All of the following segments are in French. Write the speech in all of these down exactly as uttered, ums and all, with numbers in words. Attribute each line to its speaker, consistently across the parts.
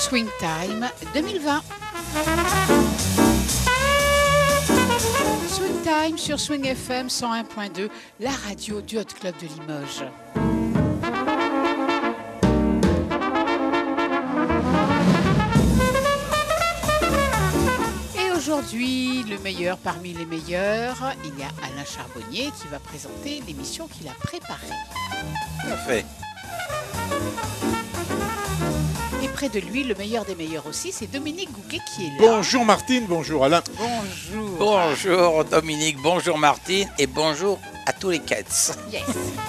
Speaker 1: Swing Time deux mille vingt. Swing Time sur Swing F M cent un point deux, la radio du Hot Club de Limoges. Et aujourd'hui, le meilleur parmi les meilleurs, il y a Alain Charbonnier qui va présenter l'émission qu'il a préparée.
Speaker 2: Parfait.
Speaker 1: Et près de lui, le meilleur des meilleurs aussi, c'est Dominique Gouquet qui est là.
Speaker 3: Bonjour Martine, bonjour Alain.
Speaker 1: Bonjour.
Speaker 2: Bonjour Dominique, bonjour Martine et bonjour à tous les cats.
Speaker 1: Yes.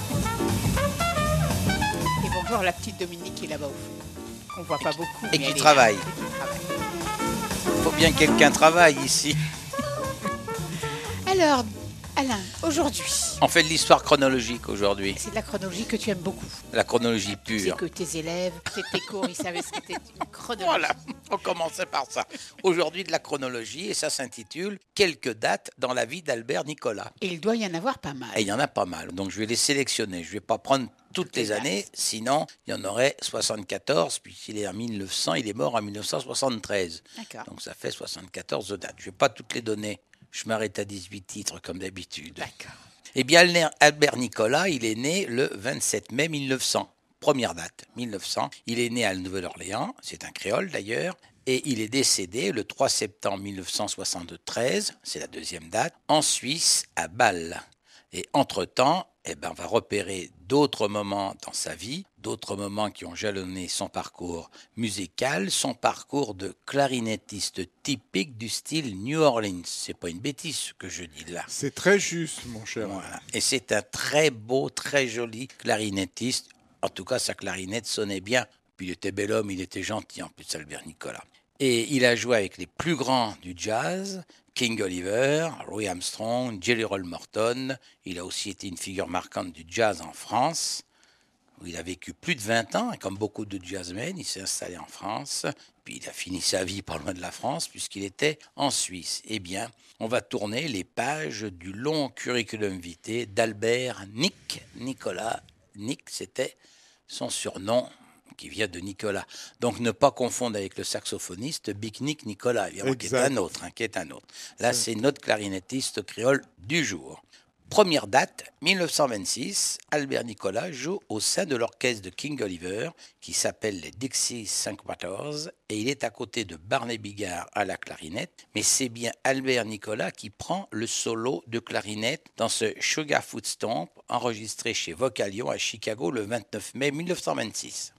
Speaker 1: Et bonjour à la petite Dominique qui est là-bas au fond, qu'on voit pas beaucoup.
Speaker 2: Et
Speaker 1: mais
Speaker 2: qui
Speaker 1: elle est
Speaker 2: travaille.
Speaker 1: là, et qui travaille.
Speaker 2: Il faut bien que quelqu'un travaille ici.
Speaker 1: Alors, Alain, aujourd'hui,
Speaker 2: On fait de l'histoire chronologique aujourd'hui.
Speaker 1: c'est de la chronologie que tu aimes beaucoup.
Speaker 2: La chronologie
Speaker 1: Tu sais
Speaker 2: pure.
Speaker 1: que tes élèves, tes tes cours, ils savaient ce qu'était une chronologie.
Speaker 2: Voilà, on commençait par ça. Aujourd'hui de la chronologie et ça s'intitule « Quelques dates dans la vie d'Albert Nicolas ».
Speaker 1: Et il doit y en avoir pas mal.
Speaker 2: Et il y en a pas mal, donc je vais les sélectionner. Je ne vais pas prendre toutes les
Speaker 1: les dates.
Speaker 2: années, sinon il y en aurait soixante-quatorze, puisqu'il est en mille neuf cents, il est mort en mille neuf cent soixante-treize.
Speaker 1: D'accord.
Speaker 2: Donc ça fait soixante-quatorze dates. Je ne vais pas toutes les donner, je m'arrête à dix-huit titres comme d'habitude.
Speaker 1: D'accord.
Speaker 2: Eh bien, Albert Nicolas, il est né le vingt-sept mai mille neuf cents. Première date, mille neuf cents. Il est né à la Nouvelle-Orléans, c'est un créole d'ailleurs, et il est décédé le trois septembre mille neuf cent soixante-treize, c'est la deuxième date, en Suisse, à Bâle. Et entre-temps, eh ben, on va repérer d'autres moments dans sa vie, d'autres moments qui ont jalonné son parcours musical, son parcours de clarinettiste typique du style New Orleans. C'est pas une bêtise ce que je dis là.
Speaker 3: C'est très juste mon cher.
Speaker 2: Voilà. Et c'est un très beau, très joli clarinettiste. En tout cas, sa clarinette sonnait bien. Puis il était bel homme, il était gentil en plus, Albert Nicolas. Et il a joué avec les plus grands du jazz, King Oliver, Louis Armstrong, Jelly Roll Morton. Il a aussi été une figure marquante du jazz en France, où il a vécu plus de vingt ans. Et comme beaucoup de jazzmen, il s'est installé en France. Puis il a fini sa vie pas loin de la France, puisqu'il était en Suisse. Eh bien, on va tourner les pages du long curriculum vitae d'Albert Nick Nicolas. Nick, c'était son surnom, qui vient de Nicolas. Donc ne pas confondre avec le saxophoniste Big Nick Nicolas, évidemment, qui est un autre, hein, qui est un autre. Là, c'est notre clarinettiste créole du jour. Première date, mille neuf cent vingt-six, Albert Nicolas joue au sein de l'orchestre de King Oliver, qui s'appelle les Dixie Syncopators, et il est à côté de Barney Bigard à la clarinette, mais c'est bien Albert Nicolas qui prend le solo de clarinette dans ce Sugar Foot Stomp, enregistré chez Vocalion à Chicago le vingt-neuf mai mille neuf cent vingt-six.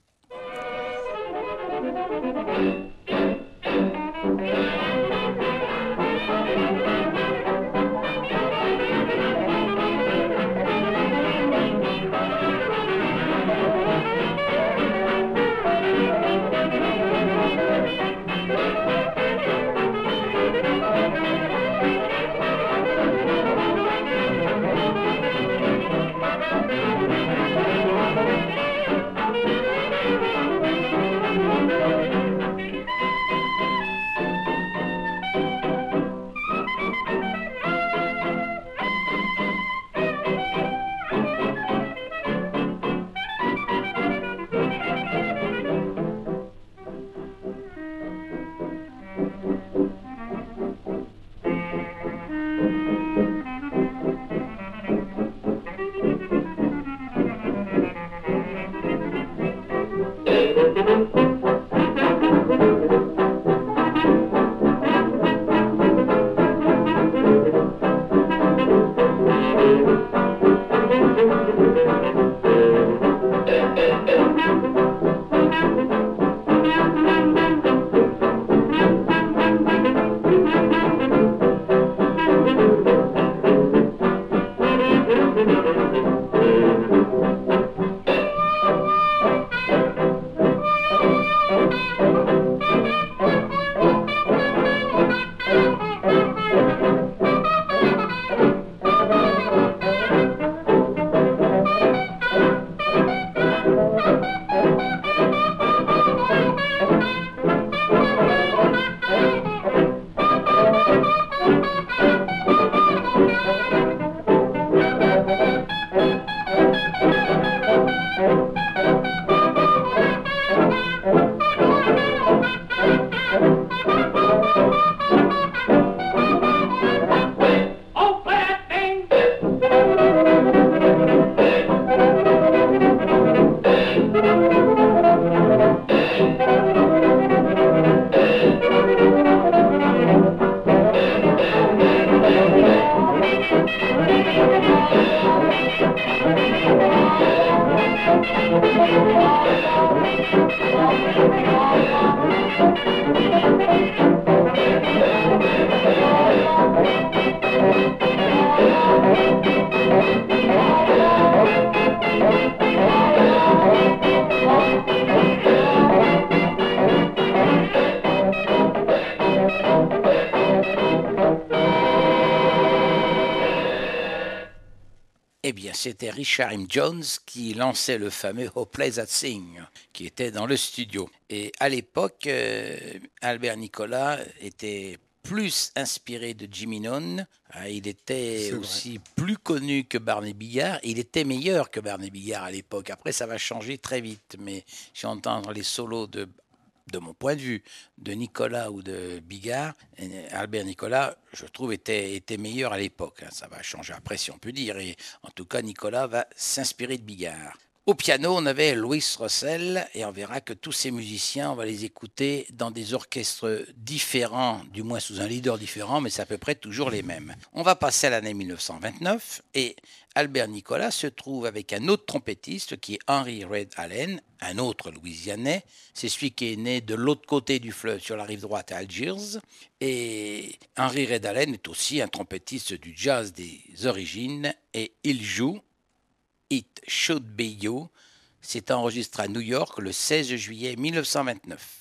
Speaker 2: Eh bien, c'était Richard M. Jones qui lançait le fameux Oh Play That Thing, qui était dans le studio. Et à l'époque, euh, Albert Nicolas était plus inspiré de Jimmy Nunn. Il était
Speaker 3: C'est
Speaker 2: aussi vrai. Plus connu que Barney Bigard. Il était meilleur que Barney Bigard à l'époque. Après, ça va changer très vite. Mais si on entend les solos de de mon point de vue, de Nicolas ou de Bigard, Albert Nicolas, je trouve, était, était meilleur à l'époque. Ça va changer après, si on peut dire. Et en tout cas, Nicolas va s'inspirer de Bigard. Au piano, on avait Louis Russell, et on verra que tous ces musiciens, on va les écouter dans des orchestres différents, du moins sous un leader différent, mais c'est à peu près toujours les mêmes. On va passer à l'année mille neuf cent vingt-neuf, et Albert Nicolas se trouve avec un autre trompettiste qui est Henry Red Allen, un autre Louisianais. C'est celui qui est né de l'autre côté du fleuve, sur la rive droite à Algiers. Et Henry Red Allen est aussi un trompettiste du jazz des origines, et il joue It Should Be You. C'est enregistré à New York le seize juillet mille neuf cent vingt-neuf.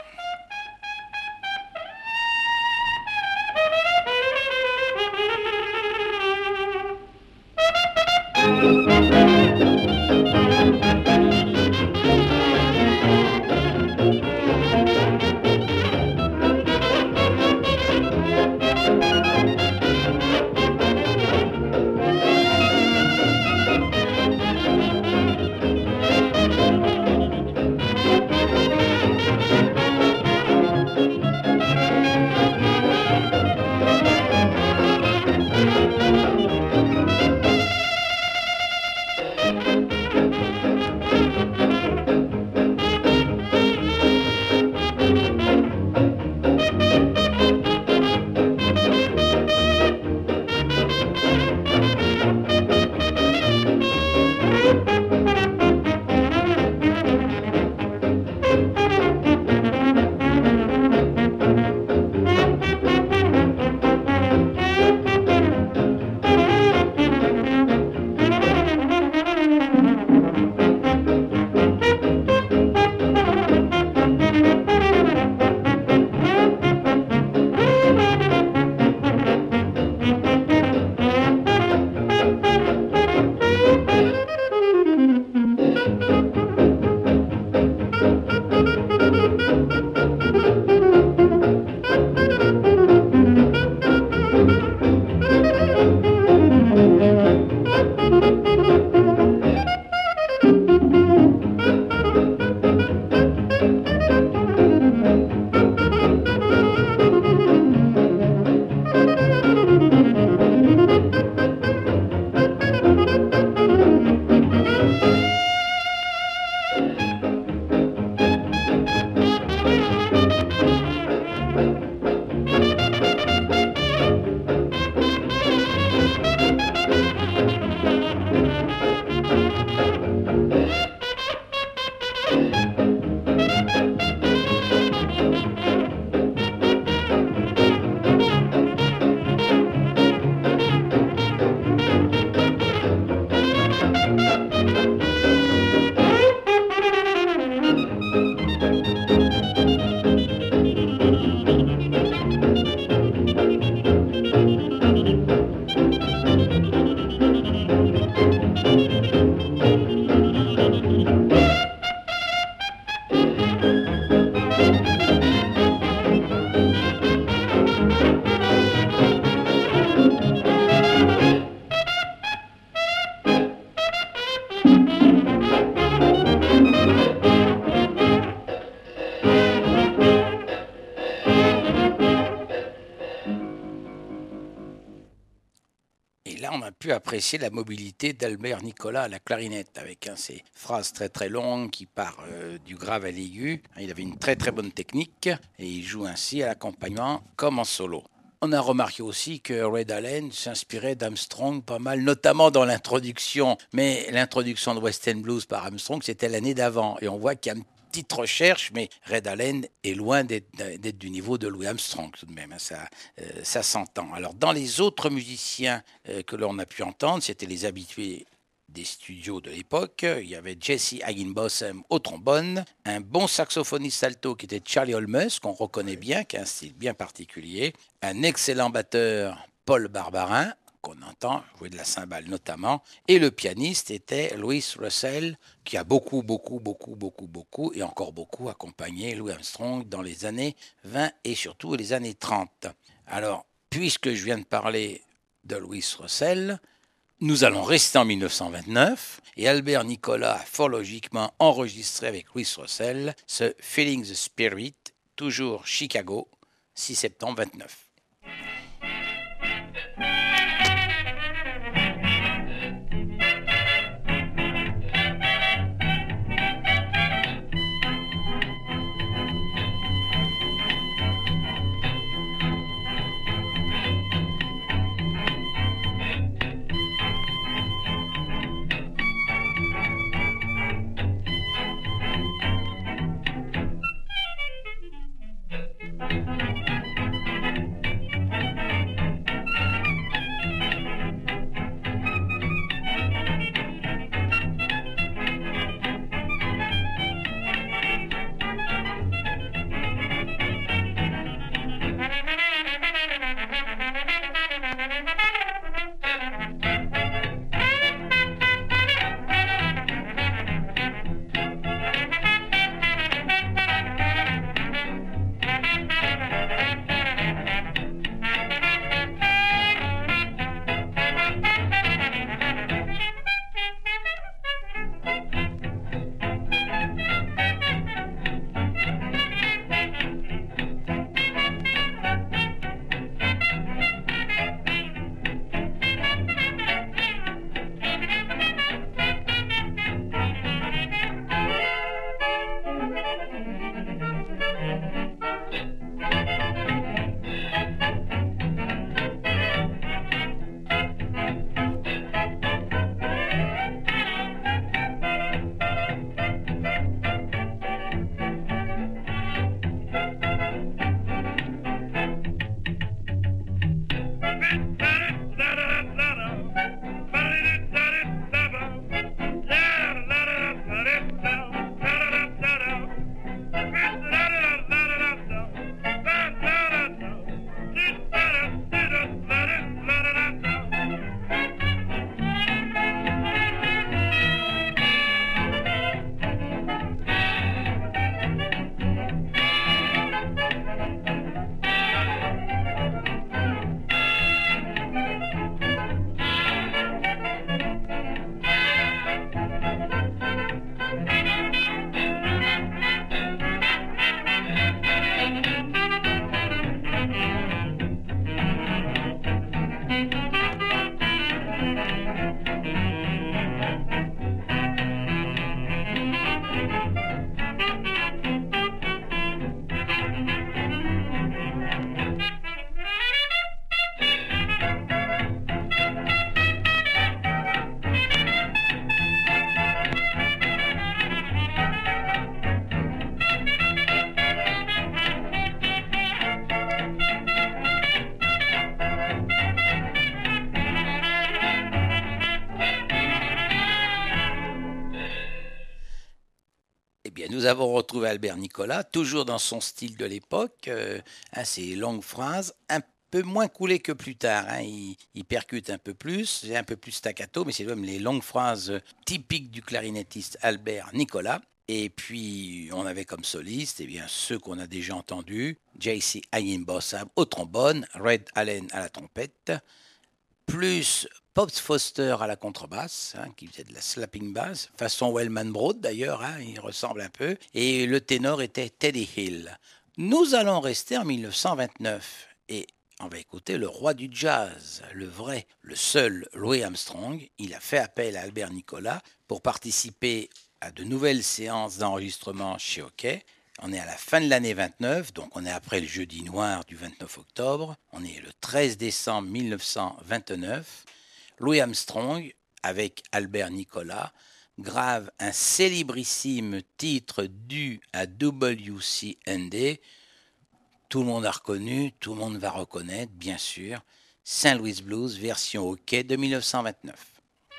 Speaker 2: Apprécier la mobilité d'Albert Nicolas à la clarinette avec hein, ces phrases très très longues qui partent euh, du grave à l'aigu. Il avait une très très bonne technique et il joue ainsi à l'accompagnement comme en solo. On a remarqué aussi que Red Allen s'inspirait d'Armstrong pas mal, notamment dans l'introduction. Mais l'introduction de West End Blues par Armstrong, c'était l'année d'avant. Et on voit qu'il y a une petite recherche, mais Red Allen est loin d'être, d'être du niveau de Louis Armstrong tout de même. Ça, euh, ça s'entend. Alors, dans les autres musiciens euh, que l'on a pu entendre, c'était les habitués des studios de l'époque. Il y avait Jesse Higginbotham au trombone, un bon saxophoniste alto qui était Charlie Holmes, qu'on reconnaît bien, qui a un style bien particulier, un excellent batteur, Paul Barbarin, qu'on entend jouer de la cymbale notamment, et le pianiste était Louis Russell, qui a beaucoup, beaucoup, beaucoup, beaucoup, beaucoup, et encore beaucoup accompagné Louis Armstrong dans les années vingt et surtout les années trente. Alors, puisque je viens de parler de Louis Russell, nous allons rester en dix-neuf cent vingt-neuf et Albert Nicolas a fort logiquement enregistré avec Louis Russell ce Feeling the Spirit, toujours Chicago, six septembre vingt-neuf. Nous avons retrouvé Albert Nicolas, toujours dans son style de l'époque, euh, hein, ses longues phrases, un peu moins coulées que plus tard. Hein, il, il percute un peu plus, c'est un peu plus staccato, mais c'est même les longues phrases typiques du clarinettiste Albert Nicolas. Et puis, on avait comme soliste eh bien, ceux qu'on a déjà entendus, J C Higginbotham au trombone, Red Allen à la trompette, plus Pops Foster à la contrebasse, hein, qui faisait de la slapping bass, façon Wellman Broad d'ailleurs, hein, il ressemble un peu, et le ténor était Teddy Hill. Nous allons rester en dix-neuf cent vingt-neuf, et on va écouter le roi du jazz, le vrai, le seul Louis Armstrong. Il a fait appel à Albert Nicolas pour participer à de nouvelles séances d'enregistrement chez Hockey. On est à la fin de l'année vingt-neuf, donc on est après le jeudi noir du vingt-neuf octobre. On est le treize décembre mille neuf cent vingt-neuf. Louis Armstrong, avec Albert Nicolas, grave un célébrissime titre dû à W C N D. Tout le monde a reconnu, tout le monde va reconnaître, bien sûr, Saint Louis Blues version hockey de mille neuf cent vingt-neuf.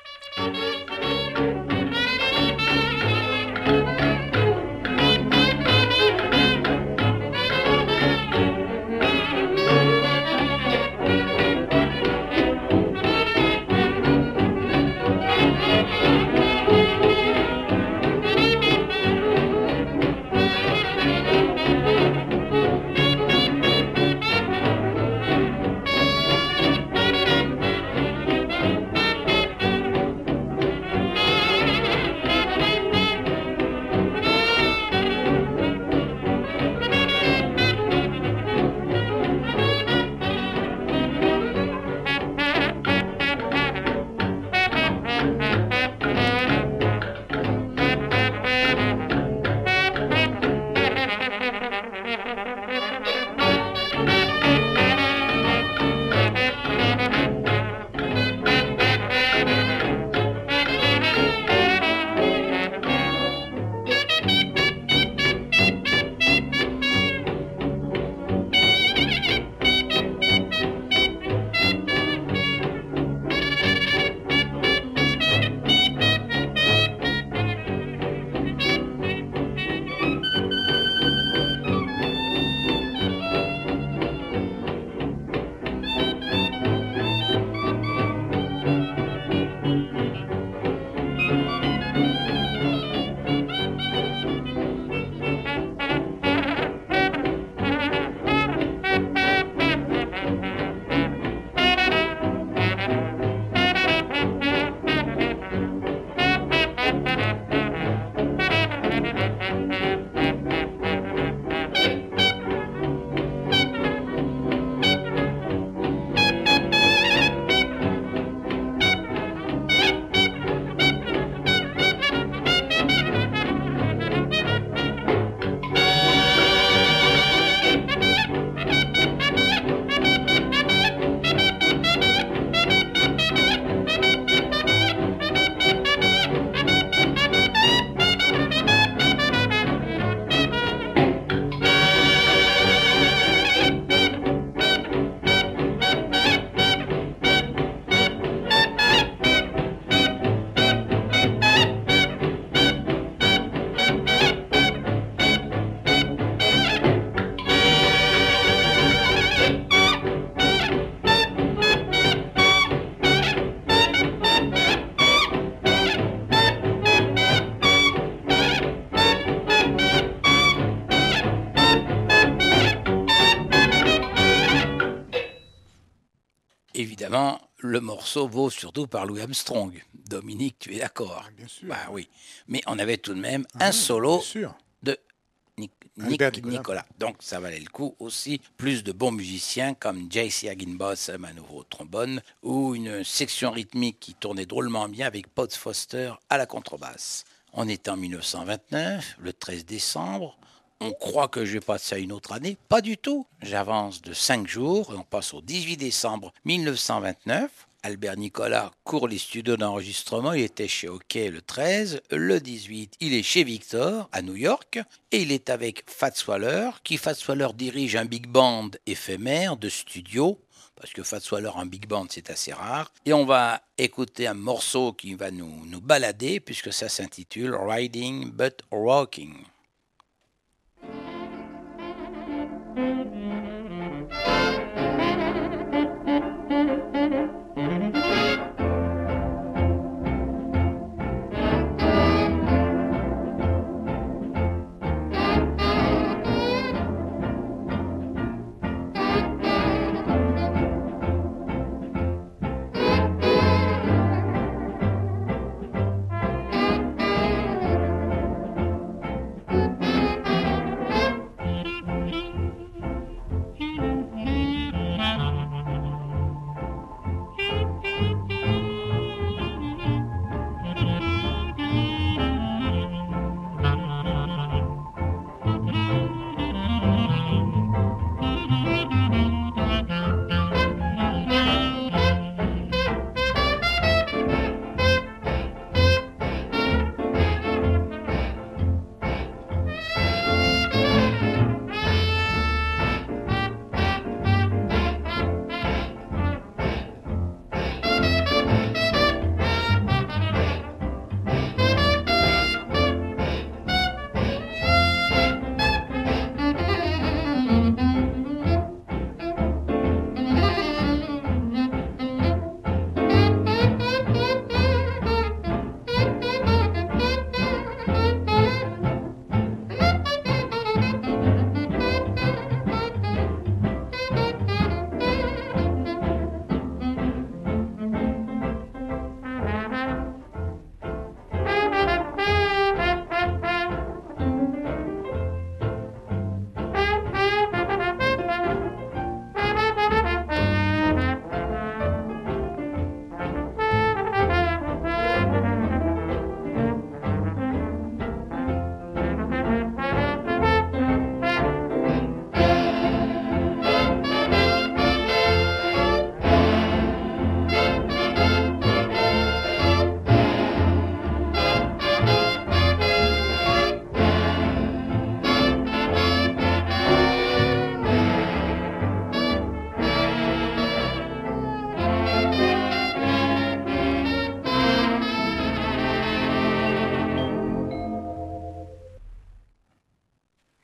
Speaker 2: Évidemment, le morceau vaut surtout par Louis Armstrong. Dominique, tu es d'accord?
Speaker 3: Bien sûr.
Speaker 2: Bah oui. Mais on avait tout de même
Speaker 3: Ah
Speaker 2: un
Speaker 3: oui,
Speaker 2: solo
Speaker 3: bien sûr.
Speaker 2: de Nic- Nick
Speaker 3: Albert
Speaker 2: Nicolas.
Speaker 3: Nicolas.
Speaker 2: Donc ça valait le coup aussi. Plus de bons musiciens comme J C Higginbotham à nouveau au trombone ou une section rythmique qui tournait drôlement bien avec Pod Foster à la contrebasse. On est en mille neuf cent vingt-neuf, le treize décembre. On croit que je vais passer à une autre année. Pas du tout. J'avance de cinq jours et on passe au dix-huit décembre mille neuf cent vingt-neuf. Albert Nicolas court les studios d'enregistrement. Il était chez OK le treize. Le dix-huit, il est chez Victor à New York. Et il est avec Fats Waller, qui Fats Waller dirige un big band éphémère de studio. Parce que Fats Waller en big band, c'est assez rare. Et on va écouter un morceau qui va nous, nous balader, puisque ça s'intitule Riding But Rocking.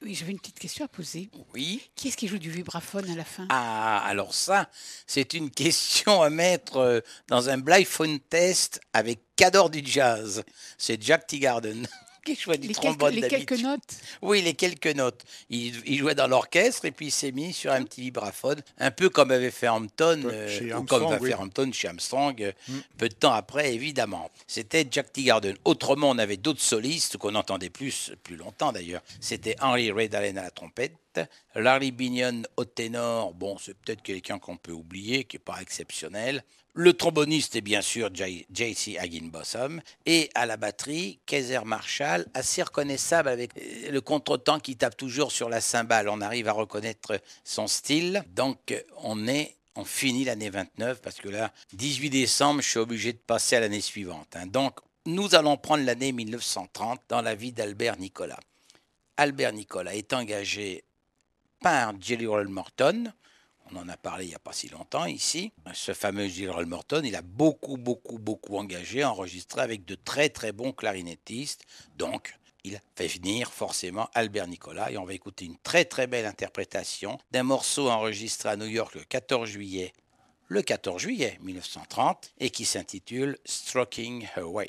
Speaker 1: Oui, j'avais une petite question à poser.
Speaker 2: Oui.
Speaker 1: Qui est-ce qui joue du vibraphone à la fin?
Speaker 2: Ah, alors ça, c'est une question à mettre euh, dans un blind test avec Cador du jazz. C'est Jack Teagarden qui jouait du
Speaker 1: Les
Speaker 2: trombone
Speaker 1: quelques, les quelques
Speaker 2: d'habitude.
Speaker 1: notes?
Speaker 2: Oui, les quelques notes. Il, il jouait dans l'orchestre et puis il s'est mis sur un petit vibraphone, un peu comme avait fait Hampton, euh,
Speaker 3: Chez
Speaker 2: ou
Speaker 3: Armstrong,
Speaker 2: comme va
Speaker 3: oui.
Speaker 2: faire Hampton chez Armstrong, euh,
Speaker 3: Mm.
Speaker 2: peu de temps après, évidemment. C'était Jack Teagarden. Autrement, on avait d'autres solistes qu'on entendait plus, plus longtemps d'ailleurs. C'était Henry Ray Allen à la trompette, Larry Binion au ténor. Bon, c'est peut-être quelqu'un qu'on peut oublier, qui n'est pas exceptionnel. Le tromboniste est bien sûr J C Higginbotham. Et à la batterie, Kaiser Marshall, assez reconnaissable avec le contretemps qui tape toujours sur la cymbale. On arrive à reconnaître son style. Donc, on est... On finit l'année vingt-neuf parce que là, dix-huit décembre, je suis obligé de passer à l'année suivante. Hein. Donc, nous allons prendre l'année mille neuf cent trente dans la vie d'Albert Nicolas. Albert Nicolas est engagé par Jelly Roll Morton. On en a parlé il n'y a pas si longtemps ici. Ce fameux Jelly Roll Morton, il a beaucoup, beaucoup, beaucoup engagé, enregistré avec de très, très bons clarinettistes. Donc, il fait venir forcément Albert Nicolas et on va écouter une très très belle interprétation d'un morceau enregistré à New York le quatorze juillet, le quatorze juillet mille neuf cent trente et qui s'intitule Stroking Her Way.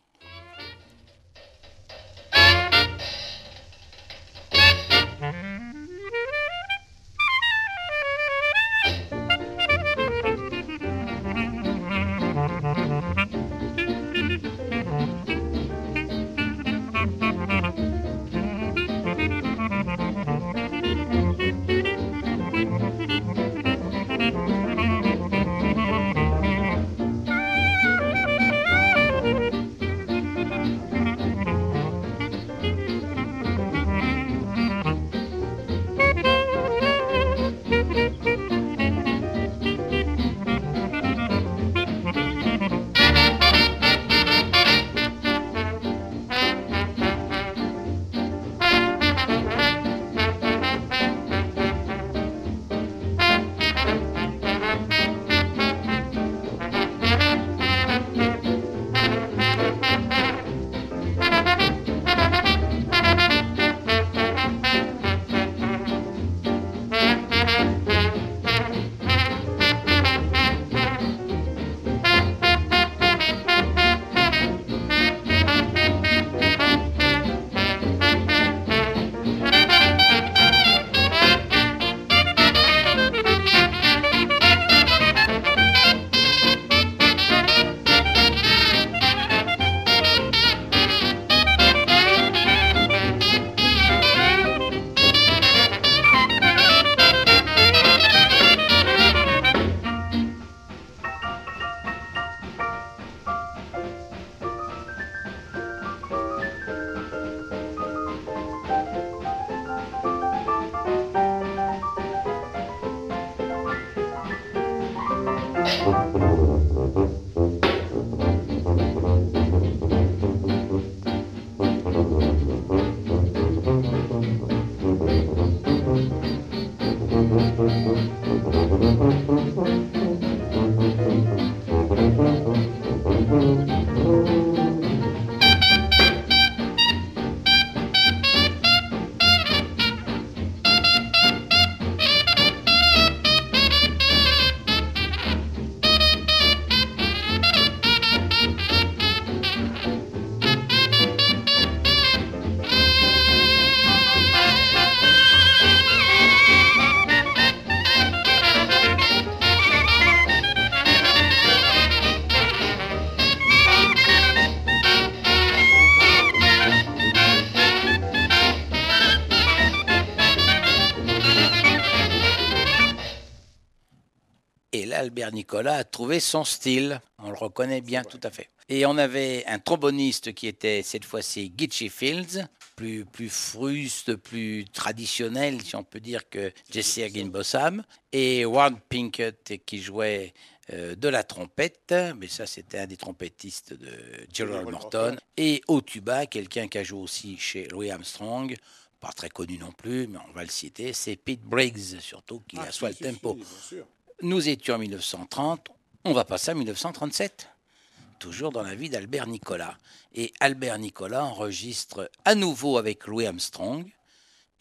Speaker 2: Et là, Albert Nicolas a trouvé son style. On le reconnaît bien, tout à fait. Et on avait un tromboniste qui était cette fois-ci Gitchy Fields, plus, plus fruste, plus traditionnel, si on peut dire, que Jesse Higginbotham. Et Ward Pinkett qui jouait euh, de la trompette, mais ça c'était un des trompettistes de Gerald Morton. Et au tuba, quelqu'un qui a joué aussi chez Louis Armstrong, pas très connu non plus, mais on va le citer, c'est Pete Briggs, surtout, qui
Speaker 3: Ah,
Speaker 2: assoit
Speaker 3: si,
Speaker 2: le
Speaker 3: si,
Speaker 2: tempo.
Speaker 3: si, bien sûr.
Speaker 2: Nous étions en mille neuf cent trente, on va passer à mille neuf cent trente-sept, toujours dans la vie d'Albert Nicolas. Et Albert Nicolas enregistre à nouveau avec Louis Armstrong,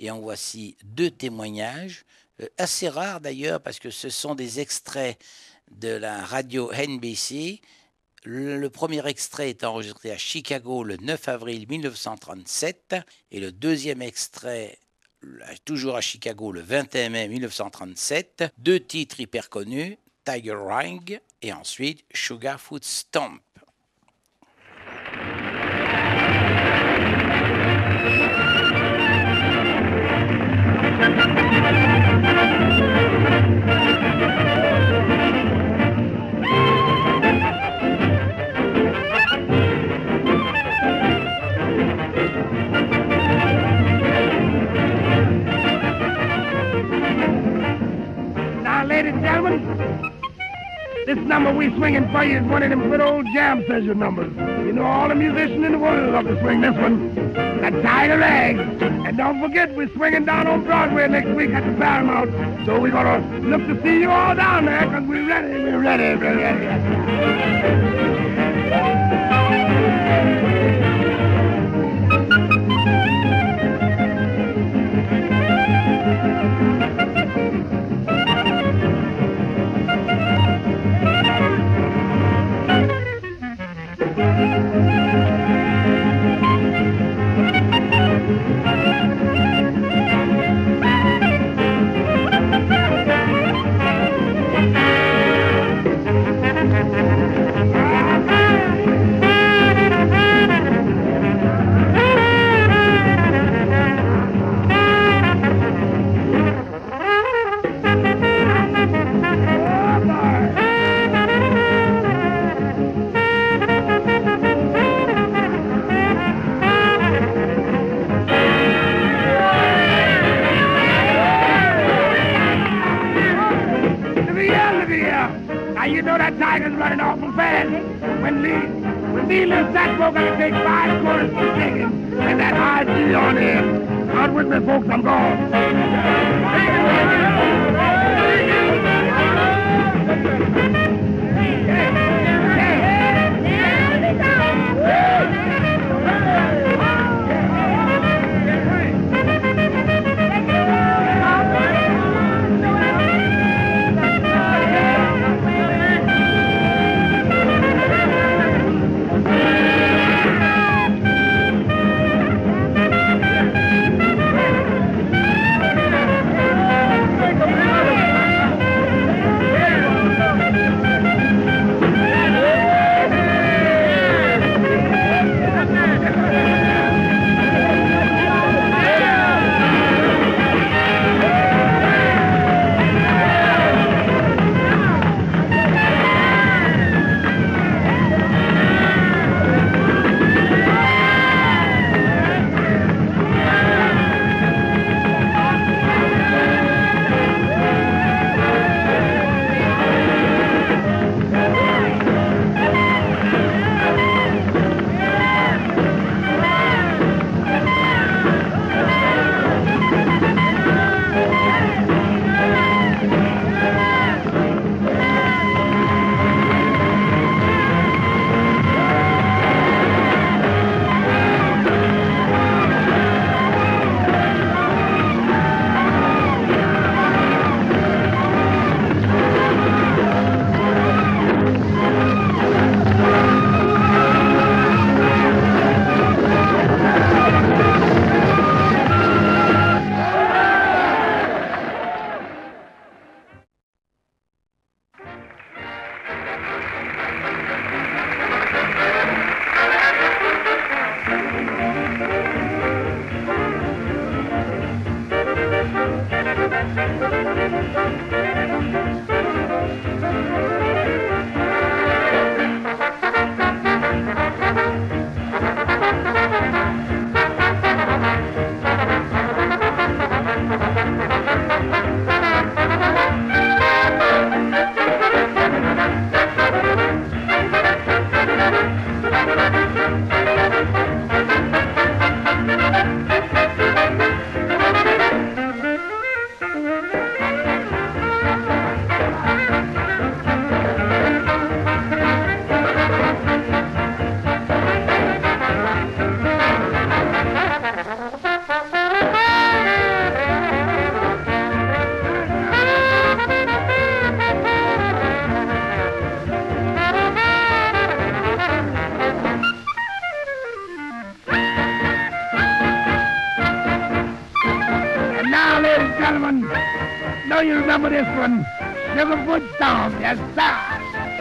Speaker 2: Et en voici deux témoignages, euh, assez rares d'ailleurs, parce que ce sont des extraits de la radio N B C. Le, le premier extrait est enregistré à Chicago le neuf avril mille neuf cent trente-sept et le deuxième extrait, toujours à Chicago le vingt et un mai mille neuf cent trente-sept. Deux titres hyper connus, Tiger Ring et ensuite Sugarfoot Stomp.
Speaker 4: Now, ladies and gentlemen, this number we swinging for you is one of them good old jam session numbers. You know, all the musicians in the world love to swing this one. That Tiger Rag. And don't forget, we're swinging down on Broadway next week at the Paramount. So we're going to look to see you all down there, because we're ready, we're ready, we're ready. Now, you know that tiger's running awful fast. When Lee, when Lee lifts that smoke, I can take five quarters for chicken. And that high G on there. Out with me, folks, I'm gone. gentlemen, know you remember this one. Sugarfoot Stomp, yes, sir.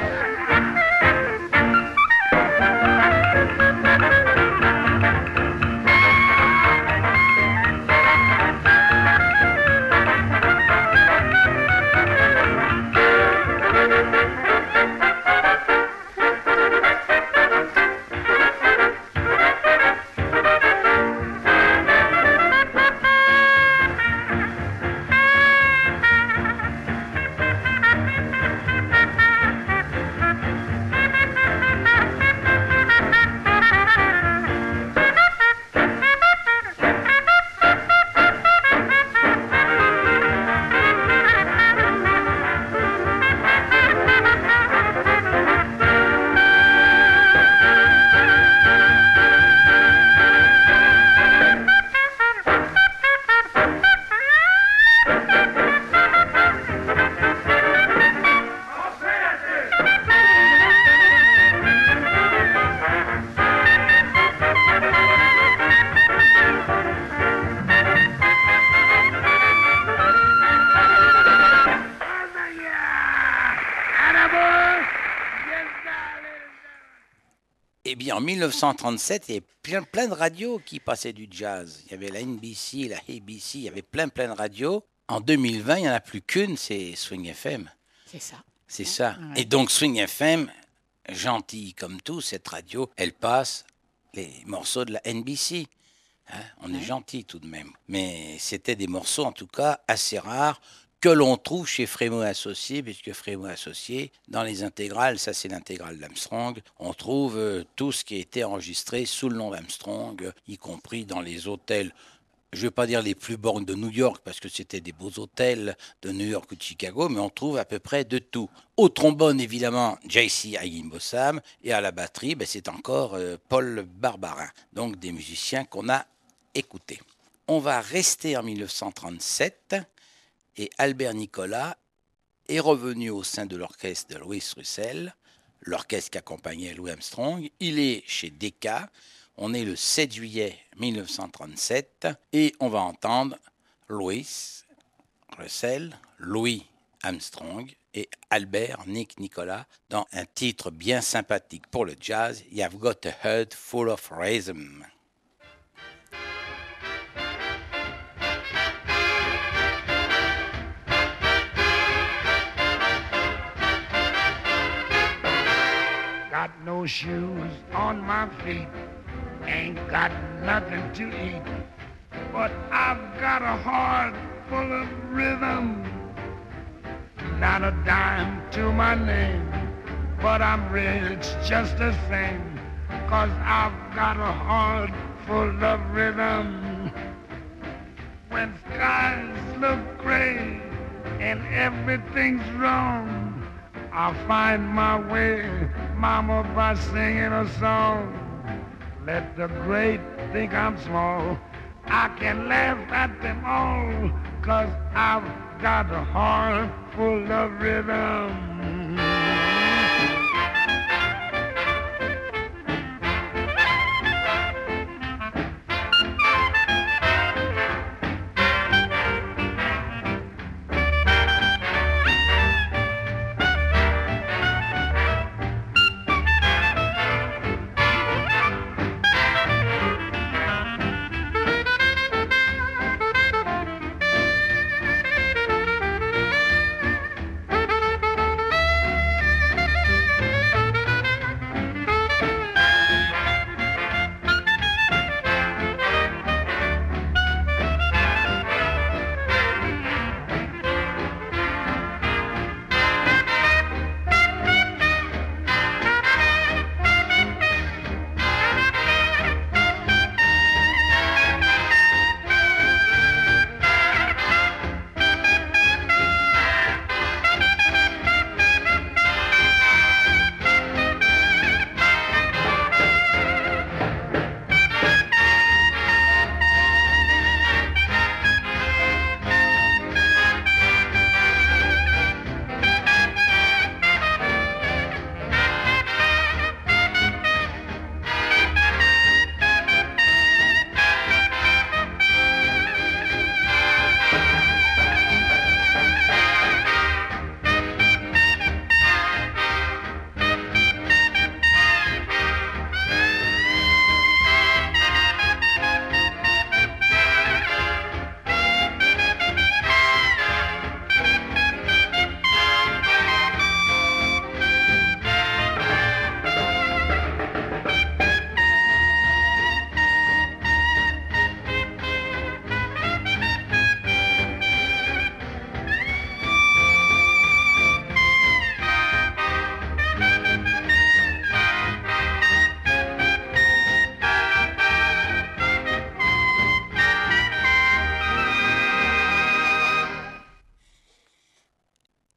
Speaker 2: Eh bien, en mille neuf cent trente-sept, il y avait plein, plein de radios qui passaient du jazz. Il y avait la N B C, la A B C, il y avait plein, plein de radios. En deux mille vingt, il n'y en a plus qu'une, c'est Swing F M.
Speaker 1: C'est ça.
Speaker 2: C'est ça.
Speaker 1: Ouais.
Speaker 2: Et donc, Swing F M, gentille comme tout, cette radio, elle passe les morceaux de la N B C. Hein, on
Speaker 1: Ouais.
Speaker 2: est gentil tout de même. Mais c'était des morceaux, en tout cas, assez rares, que l'on trouve chez Frémaux Associés, puisque Frémaux Associés, dans les intégrales, ça c'est l'intégrale d'Armstrong, on trouve euh, tout ce qui a été enregistré sous le nom d'Armstrong, euh, y compris dans les hôtels, je ne vais pas dire les plus bornes de New York, parce que c'était des beaux hôtels de New York ou de Chicago, mais on trouve à peu près de tout. Au trombone, évidemment, J C Ayimbossam, et à la batterie, ben, c'est encore euh, Paul Barbarin, donc des musiciens qu'on a écoutés. On va rester en mille neuf cent trente-sept, et Albert Nicolas est revenu au sein de l'orchestre de Louis Russell, l'orchestre qui accompagnait Louis Armstrong. Il est chez Decca. On est le sept juillet mille neuf cent trente-sept et on va entendre Louis Russell, Louis Armstrong et Albert Nick Nicolas dans un titre bien sympathique pour le jazz, You've Got a Head Full of Rhythm.
Speaker 4: Got no shoes on my feet, ain't got nothing to eat, but I've got a heart full of rhythm. Not a dime to my name, but I'm rich just the same, 'cause I've got a heart full of rhythm. When skies look gray and everything's wrong, I'll find my way, mama, by singing a song. Let the great think I'm small, I can laugh at them all, 'cause I've got a heart full of rhythm.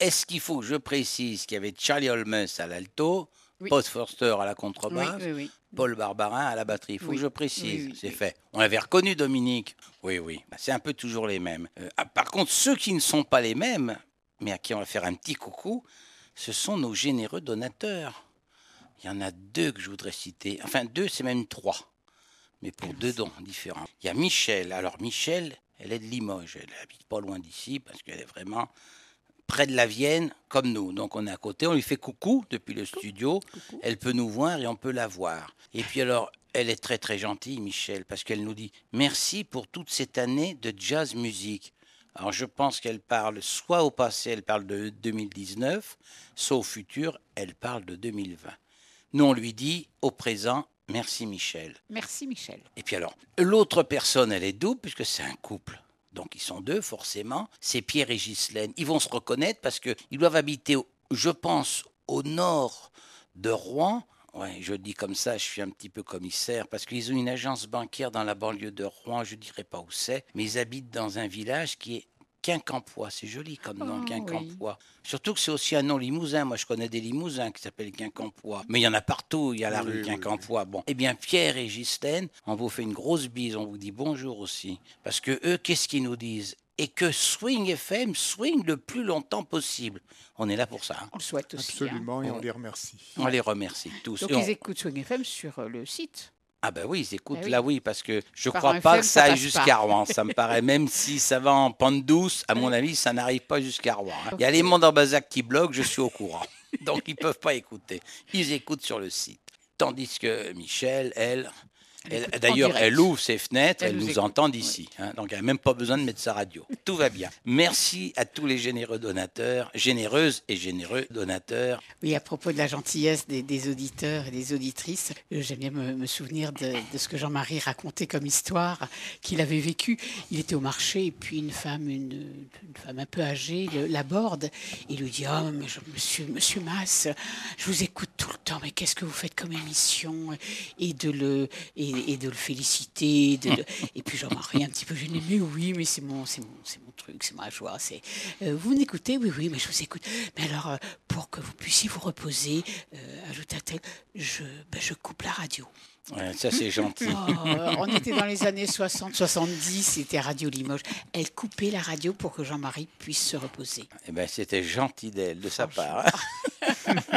Speaker 2: est-ce qu'il faut que je précise qu'il y avait Charlie Holmes à l'alto,
Speaker 1: Oui.
Speaker 2: Paul Forster à la
Speaker 1: Oui,
Speaker 2: contrebasse,
Speaker 1: oui, oui.
Speaker 2: Paul Barbarin à la batterie. Il faut
Speaker 1: Oui.
Speaker 2: que je précise,
Speaker 1: Oui, oui,
Speaker 2: c'est
Speaker 1: oui.
Speaker 2: fait. On avait reconnu Dominique. Oui, oui, bah, c'est un peu toujours les mêmes. Euh, ah, par contre, ceux qui ne sont pas les mêmes, mais à qui on va faire un petit coucou, ce sont nos généreux donateurs. Il y en a deux que je voudrais citer. Enfin, deux, c'est même trois. Mais pour
Speaker 1: Merci.
Speaker 2: deux dons différents. Il y a Michel. Alors, Michel, elle est de Limoges. Elle habite pas loin d'ici parce qu'elle est vraiment près de la Vienne, comme nous. Donc, on est à côté. On lui fait coucou depuis le studio.
Speaker 1: Coucou.
Speaker 2: Elle peut nous voir et on peut la voir. Et puis, alors, elle est très, très gentille, Michel, parce qu'elle nous dit merci pour toute cette année de jazz musique. Alors, je pense qu'elle parle soit au passé, elle parle de deux mille dix-neuf, soit au futur, elle parle de deux mille vingt. Nous, on lui dit au présent, merci Michel.
Speaker 1: Merci Michel.
Speaker 2: Et puis alors, l'autre personne, elle est double, puisque c'est un couple. Donc, ils sont deux, forcément. C'est Pierre et Ghislaine. Ils vont se reconnaître parce qu'ils doivent habiter, au- je pense, au nord de Rouen. Ouais, je dis comme ça, je suis un petit peu commissaire, parce qu'ils ont une agence bancaire dans la banlieue de Rouen, je ne dirais pas où c'est, mais ils habitent dans un village qui est Quincampoix. C'est joli comme nom,
Speaker 1: Oh,
Speaker 2: Quincampoix. Surtout que c'est aussi un nom limousin. Moi, je connais des limousins qui s'appellent Quincampoix. Mais il y en a partout. Il y a la
Speaker 3: Oui,
Speaker 2: rue
Speaker 3: oui,
Speaker 2: Quincampoix. Bon. Eh bien, Pierre et Ghislaine, on vous fait une grosse bise. On vous dit bonjour aussi. Parce que eux, qu'est-ce qu'ils nous disent? Et que Swing F M swing le plus longtemps possible. On est là pour ça. hein.
Speaker 1: On le souhaite aussi. hein.
Speaker 3: Absolument, et on les remercie.
Speaker 2: On les remercie tous.
Speaker 1: Donc
Speaker 2: Et on-
Speaker 1: ils écoutent Swing F M sur euh, le site.
Speaker 2: Ah ben oui, ils écoutent
Speaker 1: Ah oui.
Speaker 2: là, oui, parce que je
Speaker 1: Par
Speaker 2: crois
Speaker 1: un
Speaker 2: pas
Speaker 1: F M,
Speaker 2: que
Speaker 1: ça
Speaker 2: ça aille
Speaker 1: passe
Speaker 2: jusqu'à
Speaker 1: pas.
Speaker 2: Rouen. Ça me paraît, même si ça va en pente douce, à mon avis, ça n'arrive pas jusqu'à Rouen. hein. Il y a
Speaker 1: Ok.
Speaker 2: les mondes en Bazac qui bloquent, je suis au courant. Donc ils peuvent pas écouter. Ils écoutent sur le site. Tandis que Michel, elle,
Speaker 1: Elle
Speaker 2: elle-
Speaker 1: écoute en
Speaker 2: d'ailleurs,
Speaker 1: direct.
Speaker 2: elle ouvre ses fenêtres, elle,
Speaker 1: Elle nous
Speaker 2: nous
Speaker 1: écoute,
Speaker 2: entend d'ici. hein. Donc elle n'a même pas besoin de mettre sa radio. Tout va bien. Merci à tous les généreux donateurs, généreuses et généreux donateurs.
Speaker 1: Oui, à propos de la gentillesse des, des auditeurs et des auditrices, euh, j'aime bien me, me souvenir de, de ce que Jean-Marie racontait comme histoire qu'il avait vécu. Il était au marché et puis une femme, une, une femme un peu âgée, le- l'aborde et lui dit « Oh, mais je- monsieur, monsieur Masse, je vous écoute tout le temps, mais qu'est-ce que vous faites comme émission ?» Et de le, et, et de le féliciter. De le- Et puis Jean-Marie, un petit peu gêné, mais oui, mais c'est mon, c'est mon, c'est mon truc, c'est ma joie. C'est, euh, vous m'écoutez? Oui, oui, mais je vous écoute. Mais alors, euh, pour que vous puissiez vous reposer, euh, ajouta-t-elle, je, ben, je coupe la radio.
Speaker 2: Ouais, ça, c'est gentil.
Speaker 1: Oh, euh, on était dans les années soixante soixante-dix, c'était Radio Limoges. Elle coupait la radio pour que Jean-Marie puisse se reposer.
Speaker 2: Eh ben, c'était gentil d'elle, de sa part. hein.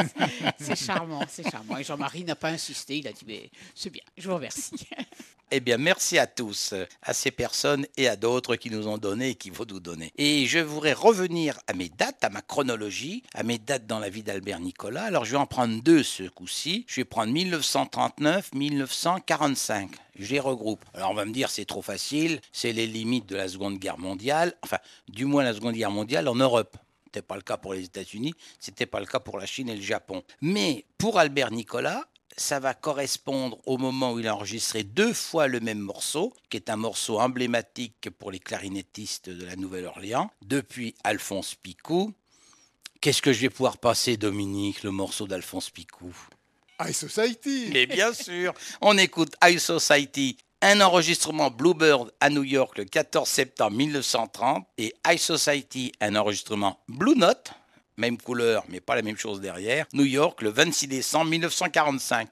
Speaker 1: C'est charmant, c'est charmant. Et Jean-Marie n'a pas insisté, il a dit, mais c'est bien, je vous remercie.
Speaker 2: Eh bien, merci à tous, à ces personnes et à d'autres qui nous ont donné et qui vont nous donner. Et je voudrais revenir à mes dates, à ma chronologie, à mes dates dans la vie d'Albert Nicolas. Alors, je vais en prendre deux ce coup-ci. Je vais prendre mille neuf cent trente-neuf mille neuf cent quarante-cinq. Je les regroupe. Alors, on va me dire, c'est trop facile, c'est les limites de la Seconde Guerre mondiale, enfin, du moins la Seconde Guerre mondiale en Europe. C'était pas le cas pour les États-Unis, c'était pas le cas pour la Chine et le Japon. Mais pour Albert Nicolas, ça va correspondre au moment où il a enregistré deux fois le même morceau, qui est un morceau emblématique pour les clarinettistes de la Nouvelle-Orléans, depuis Alphonse Picou. Qu'est-ce que je vais pouvoir passer, Dominique, le morceau d'Alphonse Picou?
Speaker 3: High Society.
Speaker 2: Mais bien sûr, on écoute High Society, un enregistrement Bluebird à New York le quatorze septembre mille neuf cent trente, et High Society, un enregistrement Blue Note, même couleur, mais pas la même chose derrière, New York le vingt-six décembre mille neuf cent quarante-cinq.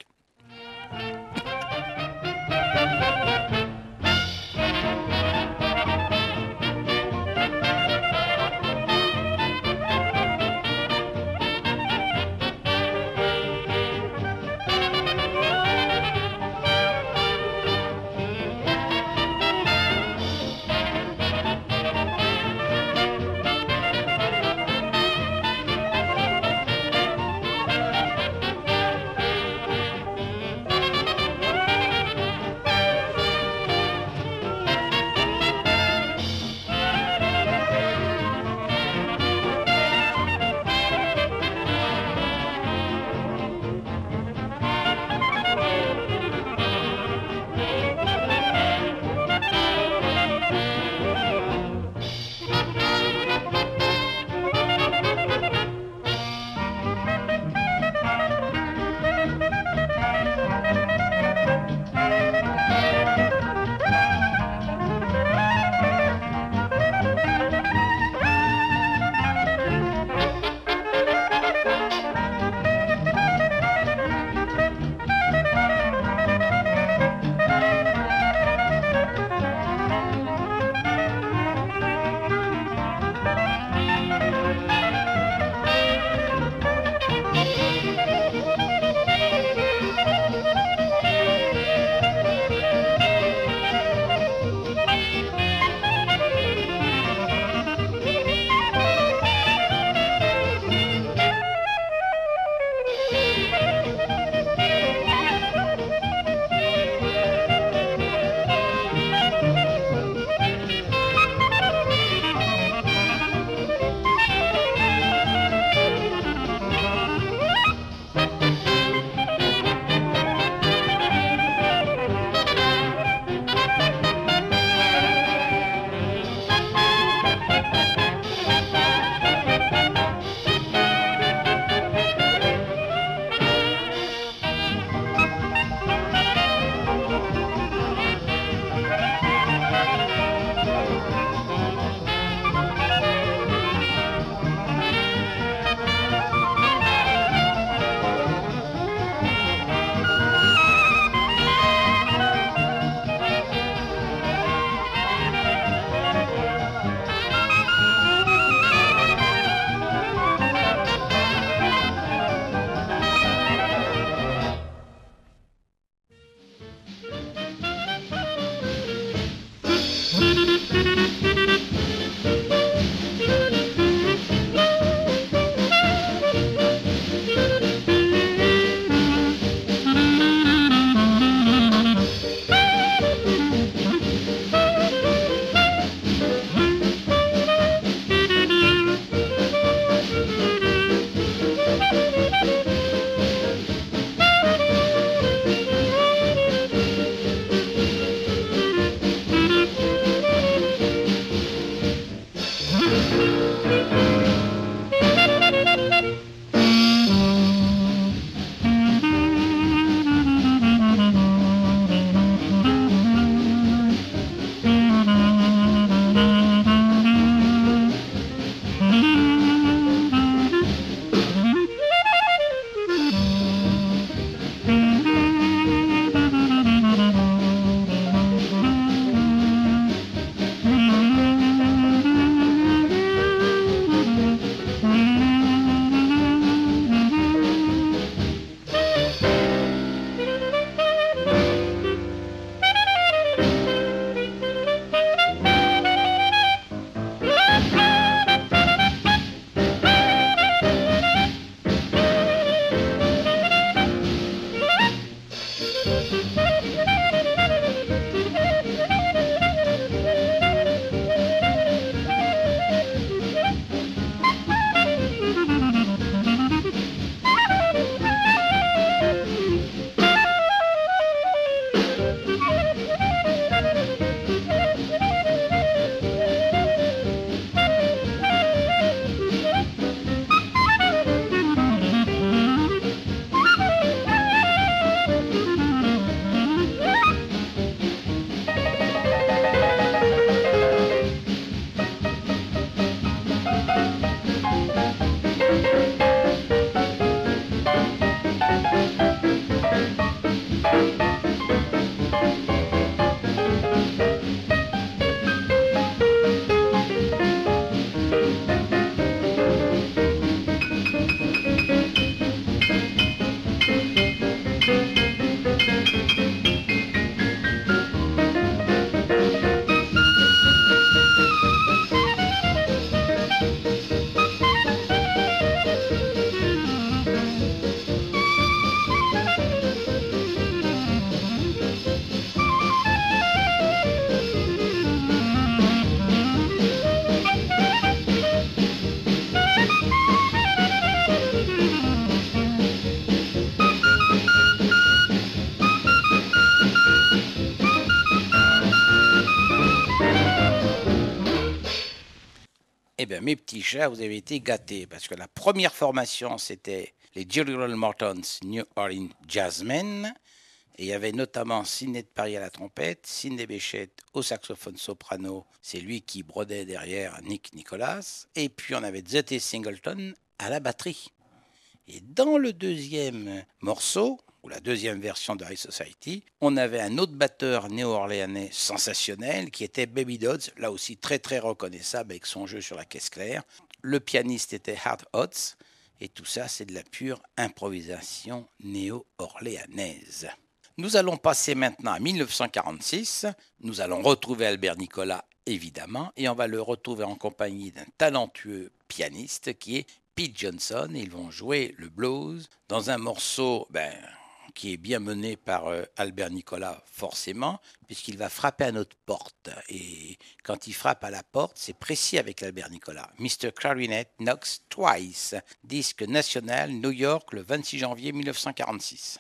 Speaker 4: Thank
Speaker 2: Eh bien, mes petits chats, vous avez été gâtés, parce que la première formation, c'était les Jerry Roll Mortons New Orleans Jazzmen. Et il y avait notamment Sidney de Paris à la trompette, Sidney Bechet au saxophone soprano, c'est lui qui brodait derrière Nick Nicholas. Et puis on avait Zete Singleton à la batterie. Et dans le deuxième morceau, ou la deuxième version de High Society, on avait un autre batteur néo-orléanais sensationnel qui était Baby Dodds, là aussi très très reconnaissable avec son jeu sur la caisse claire. Le pianiste était Hart Hotz, et tout ça c'est de la pure improvisation néo-orléanaise. Nous allons passer maintenant à mille neuf cent quarante-six, nous allons retrouver Albert Nicolas évidemment, et on va le retrouver en compagnie d'un talentueux pianiste qui est Pete Johnson. Ils vont jouer le blues dans un morceau ben, qui est bien mené par euh, Albert Nicolas forcément, puisqu'il va frapper à notre porte. Et quand il frappe à la porte, c'est précis avec Albert Nicolas. mister Clarinet Knocks Twice, disque national New York le vingt-six janvier mille neuf cent quarante-six.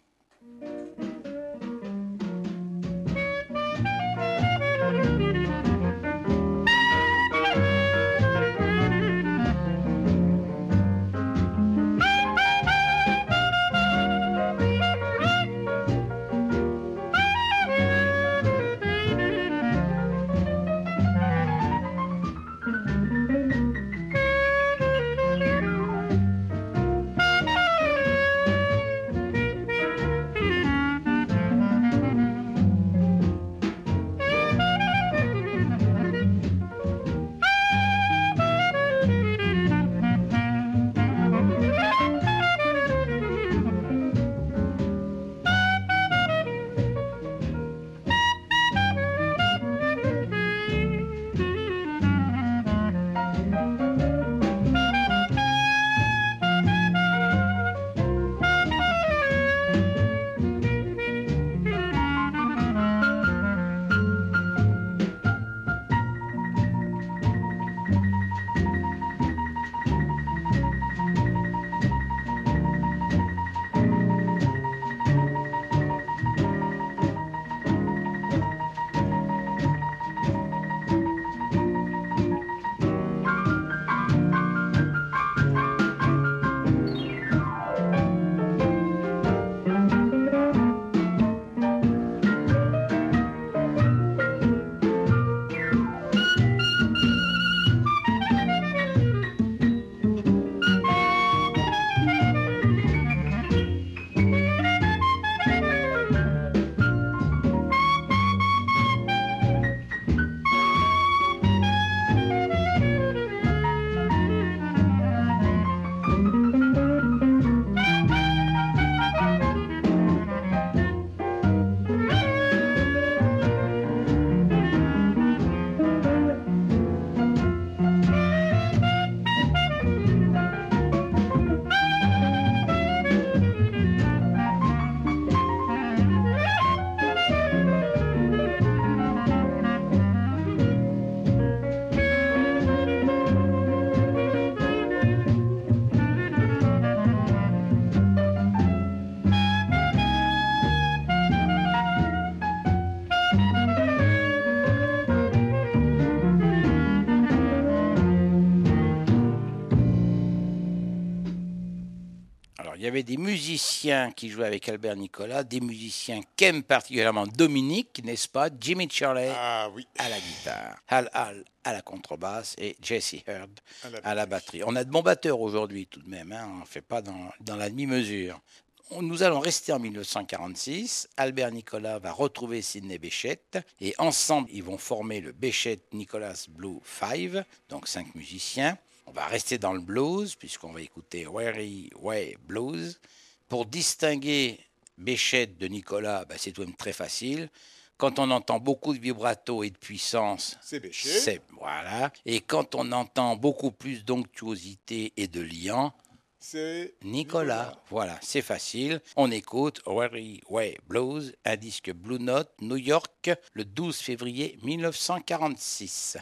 Speaker 2: Il y avait des musiciens qui jouaient avec Albert Nicolas, des musiciens qu'aime particulièrement Dominique, n'est-ce pas? Jimmy Charley
Speaker 3: ah, oui.
Speaker 2: à la guitare, Hal Hall à la contrebasse et Jesse Hurd
Speaker 3: à la,
Speaker 2: à la batterie. On a de bons batteurs aujourd'hui tout de même, hein, on ne fait pas dans, dans la demi-mesure. Nous allons rester en mille neuf cent quarante-six. Albert Nicolas va retrouver Sidney Bechet et ensemble, ils vont former le Bechet-Nicolas Blue Five, donc cinq musiciens. On va rester dans le blues puisqu'on va écouter Weary Way Blues. Pour distinguer Bechet de Nicolas, ben c'est tout de même très facile. Quand on entend beaucoup de vibrato et de puissance,
Speaker 3: c'est Bechet.
Speaker 2: C'est, voilà. Et quand on entend beaucoup plus d'onctuosité et de liant,
Speaker 3: c'est
Speaker 2: Nicolas. Nicolas. Voilà, c'est facile. On écoute Weary Way Blues, un disque Blue Note, New York, le douze février mille neuf cent quarante-six.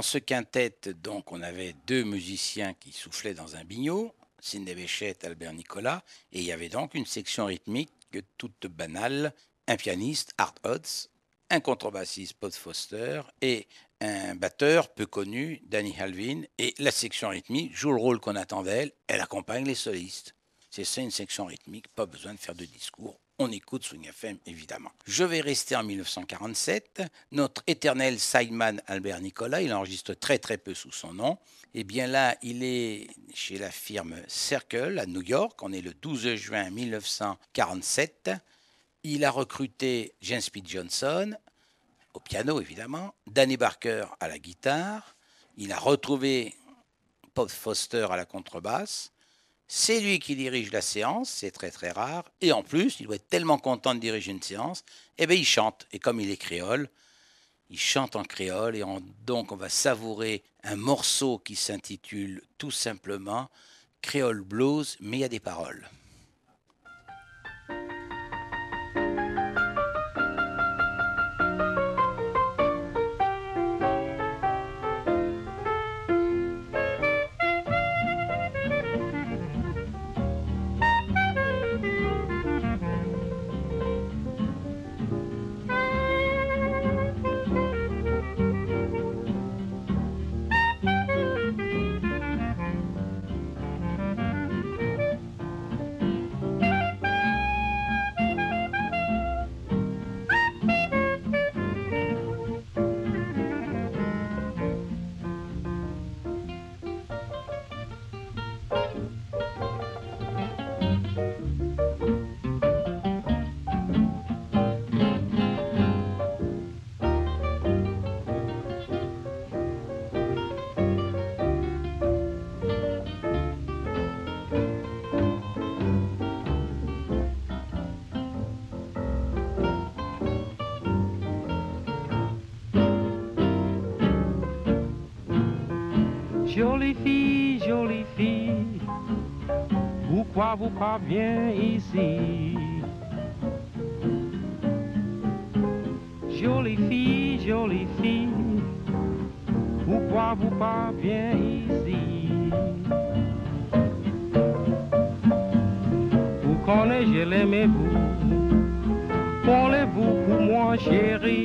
Speaker 2: dans ce quintet, donc, on avait deux musiciens qui soufflaient dans un biniou, Sidney Bechet et Albert Nicolas, et il y avait donc une section rythmique toute banale, un pianiste, Art Hodds, un contrebassiste, Pod Foster, et un batteur peu connu, Danny Halvin, et la section rythmique joue le rôle qu'on attend d'elle, elle accompagne les solistes. C'est ça une section rythmique, pas besoin de faire de discours. On écoute Swing F M, évidemment. Je vais rester en dix-neuf cent quarante-sept. Notre éternel sideman Albert Nicolas, il enregistre très très peu sous son nom. Et bien là, il est chez la firme Circle à New York. On est le douze juin dix-neuf cent quarante-sept. Il a recruté James P. Johnson, au piano évidemment, Danny Barker à la guitare. Il a retrouvé Pod Foster à la contrebasse. C'est lui qui dirige la séance, c'est très très rare. Et en plus, il doit être tellement content de diriger une séance, eh bien il chante. Et comme il est créole, il chante en créole. Et on, donc on va savourer un morceau qui s'intitule tout simplement Créole Blues, mais il y a des paroles.
Speaker 5: Jolie fille, jolie fille, pourquoi vous pas bien ici? Jolie fille, jolie fille, pourquoi vous pas bien ici? Vous connaissez, je l'aimais vous, parlez-vous pour moi chérie?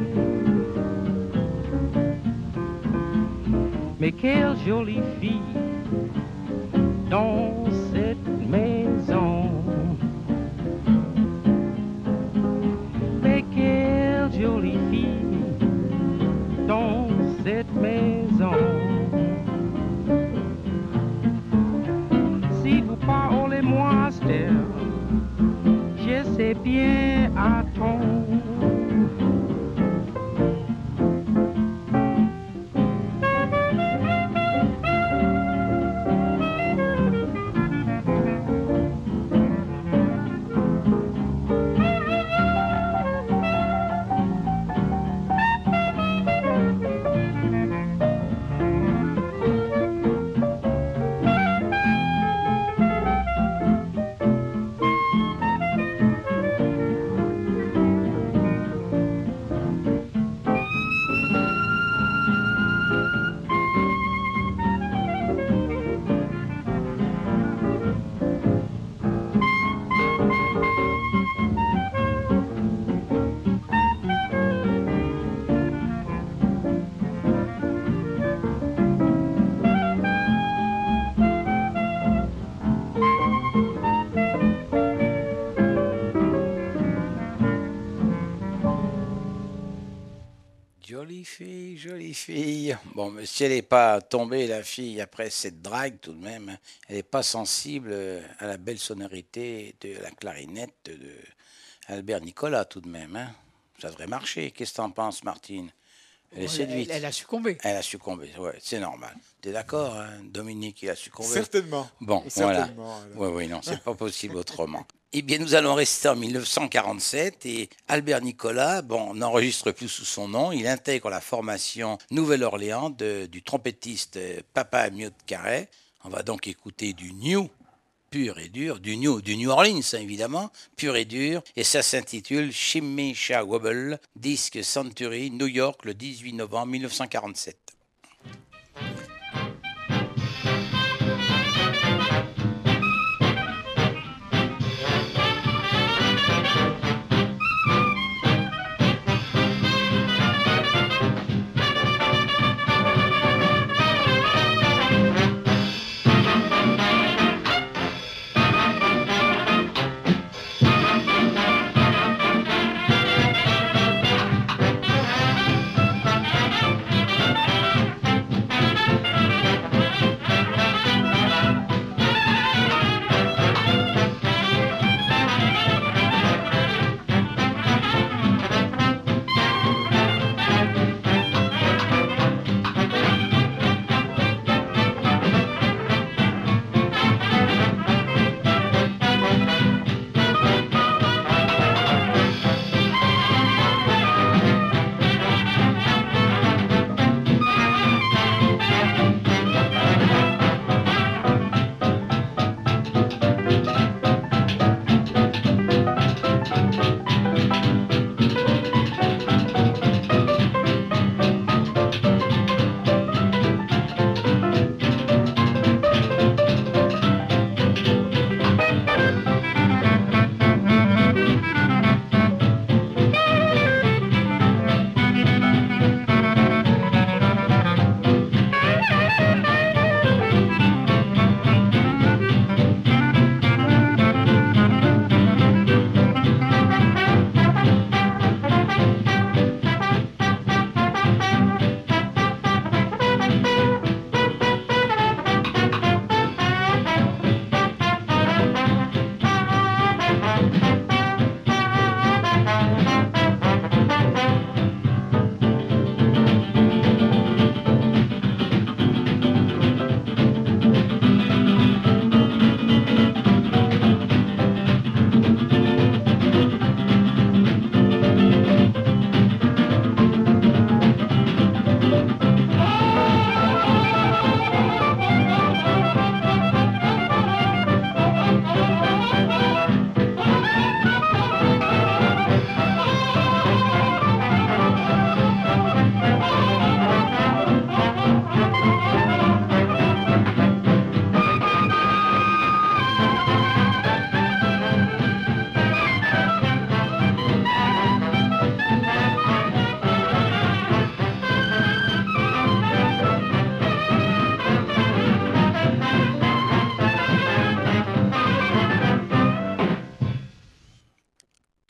Speaker 5: Mais quelle jolie fille dans cette maison. Mais quelle jolie fille dans cette maison. Si vous parlez-moi, Esther, je sais bien attendre.
Speaker 2: Jolie fille, jolie fille. Bon, mais si elle n'est pas tombée, la fille, après cette drague tout de même, elle n'est pas sensible à la belle sonorité de la clarinette de Albert Nicolas tout de même. Hein. Ça devrait marcher. Qu'est-ce que t'en penses, Martine? Elle est séduite.
Speaker 1: Elle, elle a succombé.
Speaker 2: Elle a succombé, ouais, c'est normal. T'es d'accord, hein, Dominique, il a succombé?
Speaker 3: Certainement.
Speaker 2: Bon,
Speaker 3: Et
Speaker 2: voilà.
Speaker 3: certainement,
Speaker 2: Oui, oui, non, c'est pas possible autrement. Eh bien, nous allons rester en dix-neuf cent quarante-sept et Albert Nicolas, bon, n'enregistre plus sous son nom. Il intègre la formation Nouvelle-Orléans de, du trompettiste Papa Amiot Carré. On va donc écouter du new, pur et dur, du new, du New Orleans, hein, évidemment, pur et dur. Et ça s'intitule Shimmy Sha Wobble, disque Century, New York, le dix-huit novembre dix-neuf cent quarante-sept.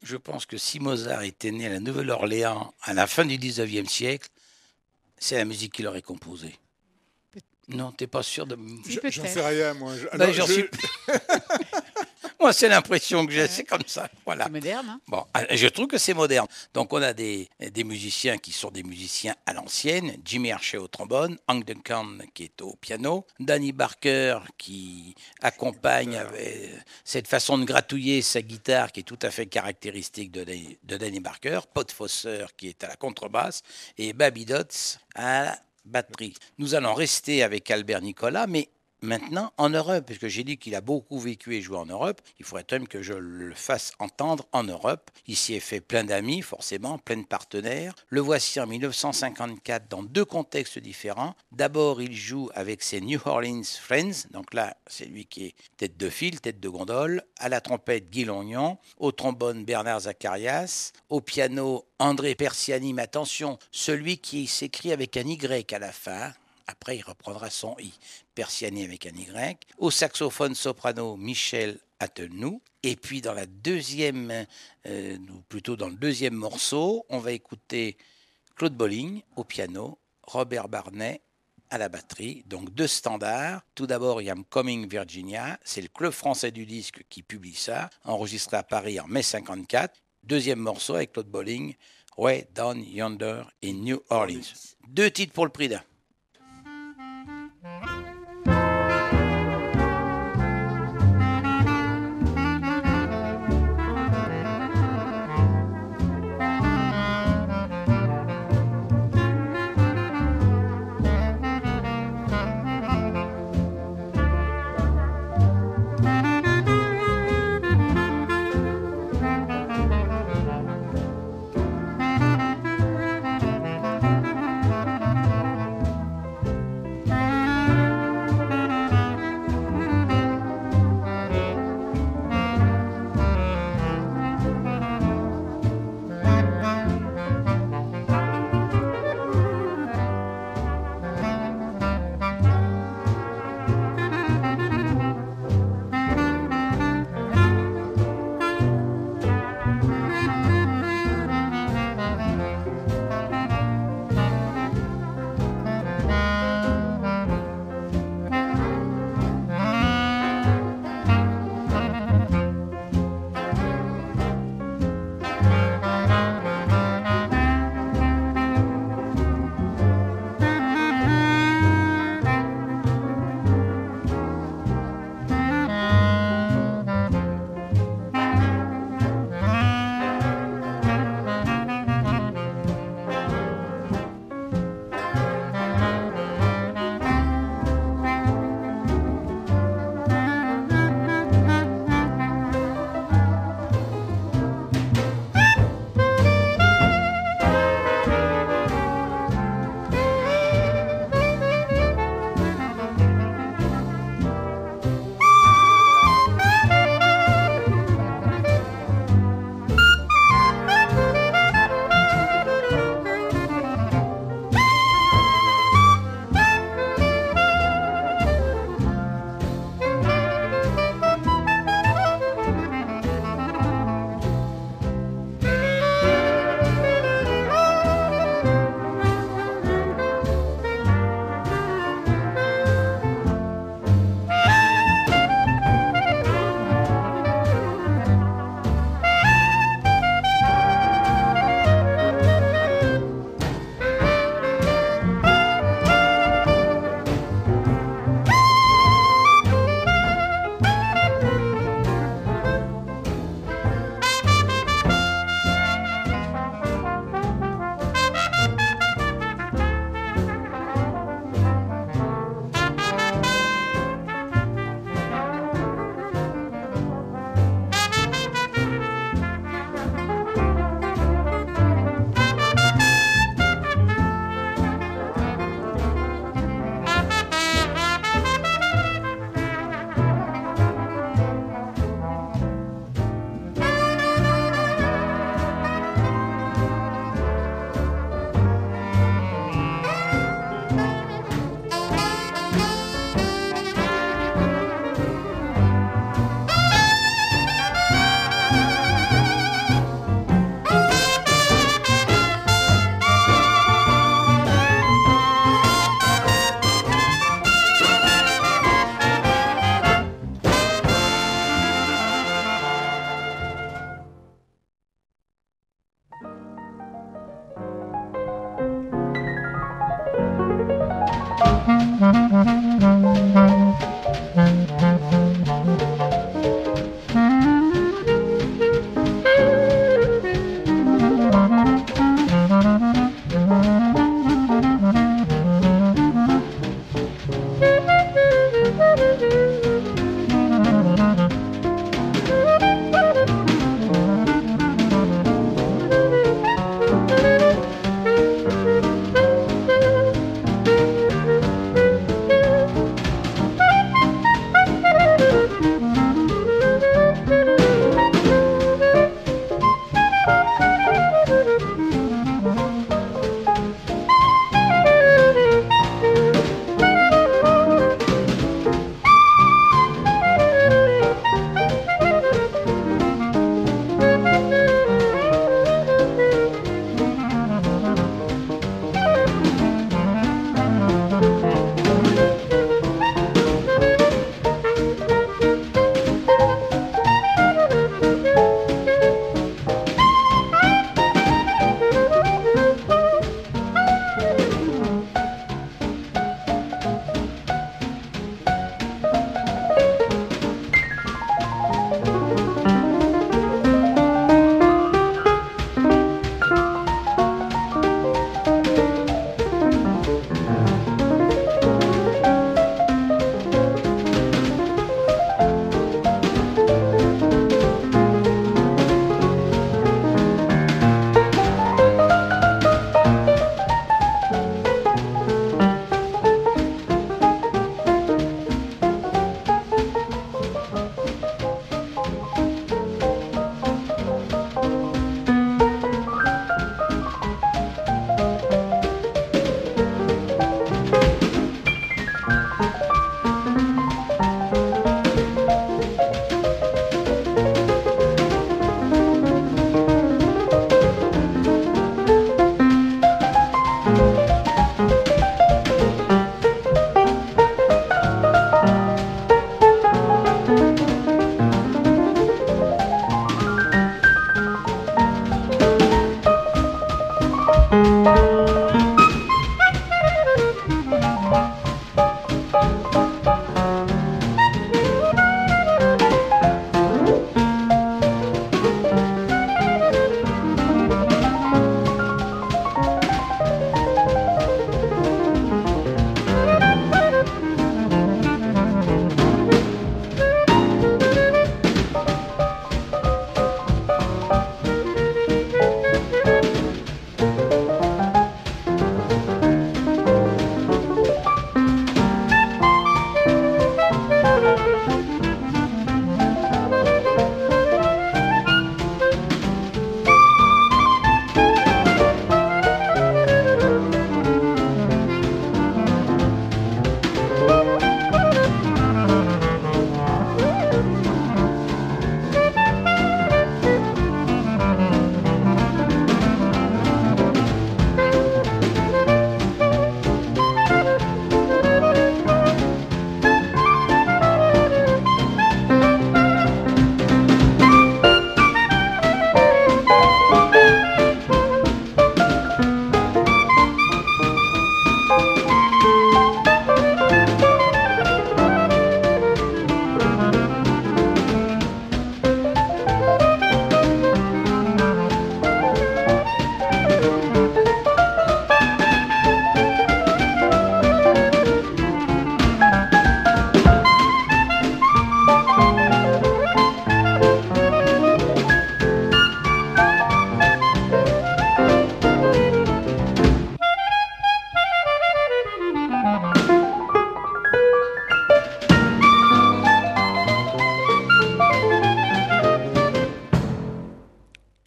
Speaker 2: je pense que si Mozart était né à la Nouvelle-Orléans à la fin du dix-neuvième siècle, c'est la musique qu'il aurait composée. Non, t'es pas sûr de...
Speaker 1: Si,
Speaker 3: J'en sais rien, moi. Je-
Speaker 2: Ben,
Speaker 3: alors,
Speaker 2: j'en
Speaker 3: je-
Speaker 2: suis- Moi, c'est l'impression que j'ai, c'est comme ça. Voilà.
Speaker 1: C'est moderne, hein?
Speaker 2: Bon, je trouve que c'est moderne. Donc, on a des, des musiciens qui sont des musiciens à l'ancienne. Jimmy Archer au trombone, Hank Duncan qui est au piano, Danny Barker qui accompagne avec cette façon de gratouiller sa guitare qui est tout à fait caractéristique de, Danny- de Danny Barker, Pod Foster qui est à la contrebasse et Baby Dotz à la batterie. Nous allons rester avec Albert Nicolas, mais maintenant en Europe, puisque j'ai dit qu'il a beaucoup vécu et joué en Europe, il faudrait quand même que je le fasse entendre en Europe. Il s'y est fait plein d'amis, forcément, plein de partenaires. Le voici en mille neuf cent cinquante-quatre dans deux contextes différents. D'abord, il joue avec ses New Orleans Friends, donc là, c'est lui qui est tête de file, tête de gondole, à la trompette Guy Longnon, au trombone Bernard Zacharias, au piano André Persiani, mais attention, celui qui s'écrit avec un Y à la fin. Après, il reprendra son I, Persiani avec un Y. Au saxophone soprano, Michel Attenou. Et puis, dans la deuxième, euh, ou plutôt dans le deuxième morceau, on va écouter Claude Bolling au piano, Robert Barnet à la batterie. Donc, deux standards. Tout d'abord, il y a I'm Coming Virginia. C'est le Club français du disque qui publie ça, enregistré à Paris en mai cinquante-quatre. Deuxième morceau avec Claude Bolling, Way Down Yonder in New Orleans. Deux titres pour le prix d'un.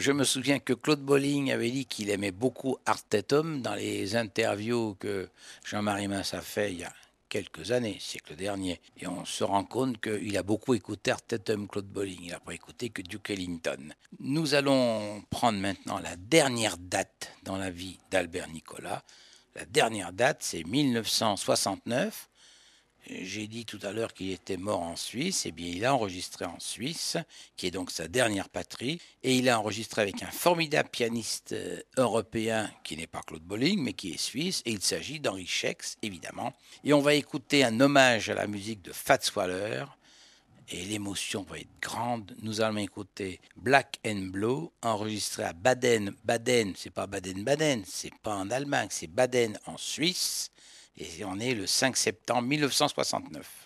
Speaker 2: Je me souviens que Claude Bolling avait dit qu'il aimait beaucoup Art Tatum dans les interviews que Jean-Marie Mince a fait il y a quelques années, siècle dernier. Et on se rend compte qu'il a beaucoup écouté Art Tatum, Claude Bolling. Il n'a pas écouté que Duke Ellington. Nous allons prendre maintenant la dernière date dans la vie d'Albert Nicolas. La dernière date, c'est mille neuf cent soixante-neuf. J'ai dit tout à l'heure qu'il était mort en Suisse. Eh bien, il a enregistré en Suisse, qui est donc sa dernière patrie. Et il a enregistré avec un formidable pianiste européen qui n'est pas Claude Bolling, mais qui est suisse. Et il s'agit d'Henri Schex, évidemment. Et on va écouter un hommage à la musique de Fats Waller. Et l'émotion va être grande. Nous allons écouter Black and Blue, enregistré à Baden. Baden, c'est pas Baden-Baden, c'est pas en Allemagne, c'est Baden en Suisse. Et on est le cinq septembre mille neuf cent soixante-neuf.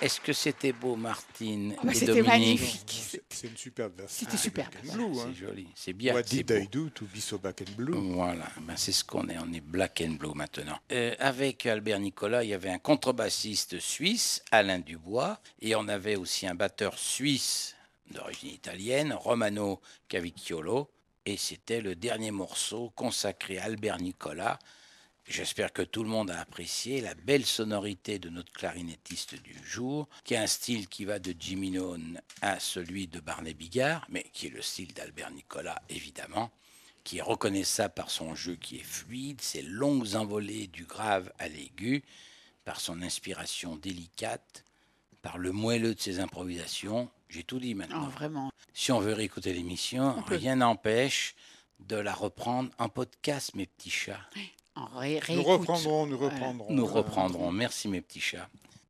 Speaker 2: Est-ce que c'était beau, Martine
Speaker 1: Ah bah,
Speaker 2: et
Speaker 1: c'était
Speaker 2: Dominique?
Speaker 1: magnifique.
Speaker 3: C'est c'est une superbe version.
Speaker 1: C'était superbe.
Speaker 3: Black and Blue, hein.
Speaker 2: C'est joli, c'est bien.
Speaker 3: What
Speaker 2: c'est
Speaker 3: did
Speaker 2: beau.
Speaker 3: I do to be so black and blue?
Speaker 2: Voilà, ben c'est ce qu'on est, on est black and blue maintenant. Euh, avec Albert Nicolas, il y avait un contrebassiste suisse, Alain Dubois, et on avait aussi un batteur suisse d'origine italienne, Romano Cavicchiolo, et c'était le dernier morceau consacré à Albert Nicolas. J'espère que tout le monde a apprécié la belle sonorité de notre clarinettiste du jour, qui a un style qui va de Jimmy None à celui de Barney Bigard, mais qui est le style d'Albert Nicolas, évidemment, qui est reconnaissable par son jeu qui est fluide, ses longues envolées du grave à l'aigu, par son inspiration délicate, par le moelleux de ses improvisations. J'ai tout dit maintenant.
Speaker 1: Oh, vraiment.
Speaker 2: Si on veut réécouter l'émission,
Speaker 1: On peut.
Speaker 2: rien n'empêche de la reprendre en podcast, mes petits chats.
Speaker 1: En ré-
Speaker 3: Nous
Speaker 1: réécoute.
Speaker 3: reprendrons, nous
Speaker 1: Voilà.
Speaker 3: reprendrons.
Speaker 2: Nous reprendrons. Merci, mes petits chats.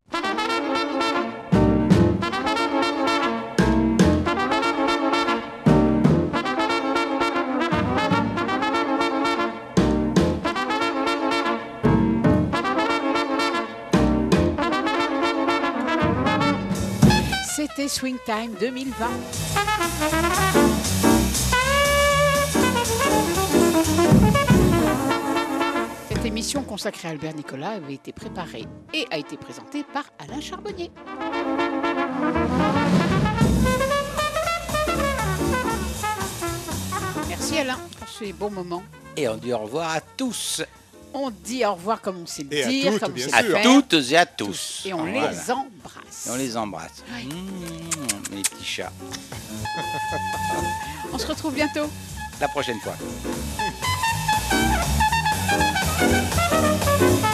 Speaker 1: C'était Swing Time deux mille vingt. Cette émission consacrée à Albert Nicolas avait été préparée et a été présentée par Alain Charbonnier. Merci Alain pour ces beaux moments.
Speaker 2: Et on dit au revoir à tous.
Speaker 1: On dit au revoir comme on sait le
Speaker 3: Et à
Speaker 1: dire,
Speaker 3: toutes,
Speaker 1: comme on
Speaker 3: bien
Speaker 1: sait
Speaker 2: À
Speaker 1: le
Speaker 3: sûr.
Speaker 1: faire.
Speaker 2: toutes et à tous.
Speaker 1: Et on
Speaker 2: Voilà.
Speaker 1: les embrasse.
Speaker 2: Et on les embrasse.
Speaker 1: Oui.
Speaker 2: Mmh, mes petits chats.
Speaker 1: On se retrouve bientôt.
Speaker 2: La prochaine fois.